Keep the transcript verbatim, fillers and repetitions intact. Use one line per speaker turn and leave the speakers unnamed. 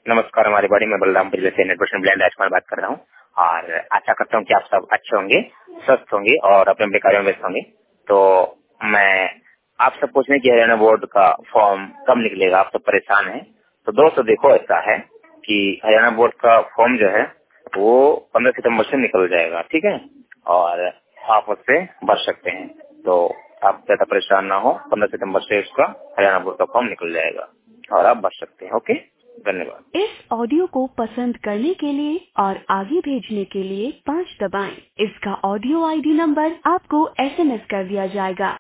नमस्कार, हमारी बॉडी में बलरामपुर जिले से हंड्रेड परसेंट ब्लेंड राजकुमार बात कर रहा हूँ और आशा करता हूँ कि आप सब अच्छे होंगे, स्वस्थ होंगे और अपने अपने कार्यों में व्यस्त होंगे। तो मैं आपसे पूछने की हरियाणा बोर्ड का फॉर्म कब निकलेगा, आप सब परेशान हैं। तो दोस्तों देखो, ऐसा है कि हरियाणा बोर्ड का फॉर्म जो है वो पंद्रह सितम्बर से निकल जाएगा, ठीक है, और आप उससे भर सकते हैं। तो आप ज्यादा परेशान ना हो, पंद्रह सितम्बर से उसका हरियाणा बोर्ड का फॉर्म निकल जाएगा और आप भर सकते हैं। ओके, धन्यवाद।
इस ऑडियो को पसंद करने के लिए और आगे भेजने के लिए पाँच दबाएं। इसका ऑडियो आईडी नंबर आपको एसएमएस कर दिया जाएगा।